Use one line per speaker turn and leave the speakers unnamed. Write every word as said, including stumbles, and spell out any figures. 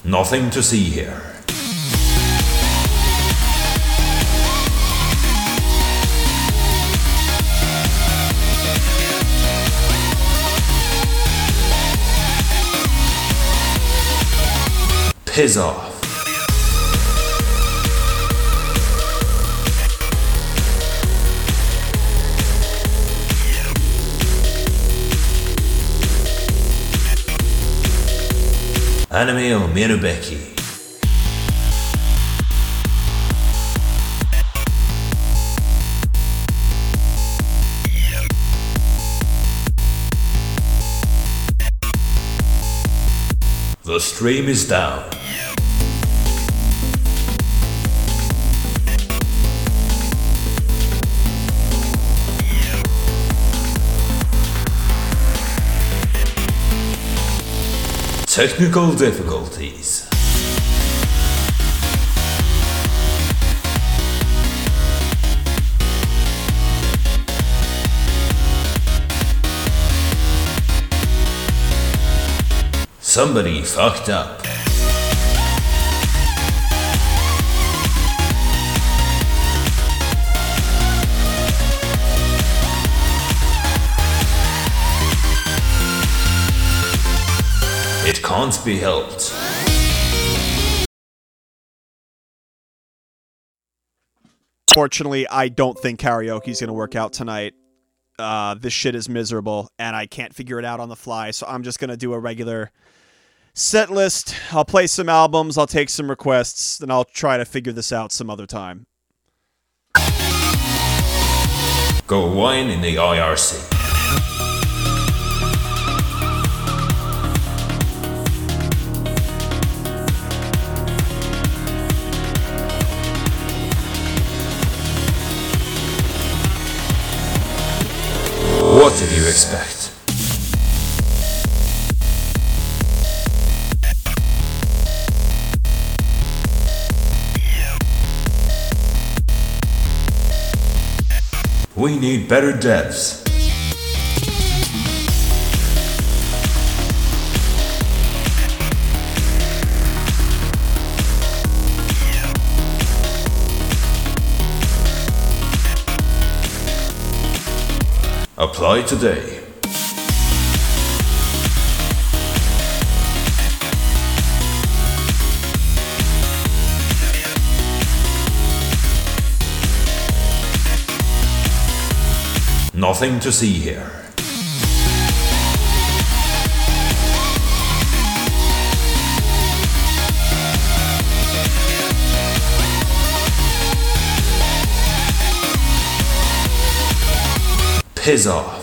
Nothing to see here. Piss off. Anime o Mirubeki. The stream is down. Technical difficulties. Somebody fucked up. It can't be helped.
Fortunately, I don't think karaoke's gonna work out tonight. Uh, this shit is miserable, and I can't figure it out on the fly, so I'm just gonna do a regular set list. I'll play some albums, I'll take some requests, then I'll try to figure this out some other time.
Go wine in the I R C. What did you expect? We need better devs. Apply today. Nothing to see here. Piss off.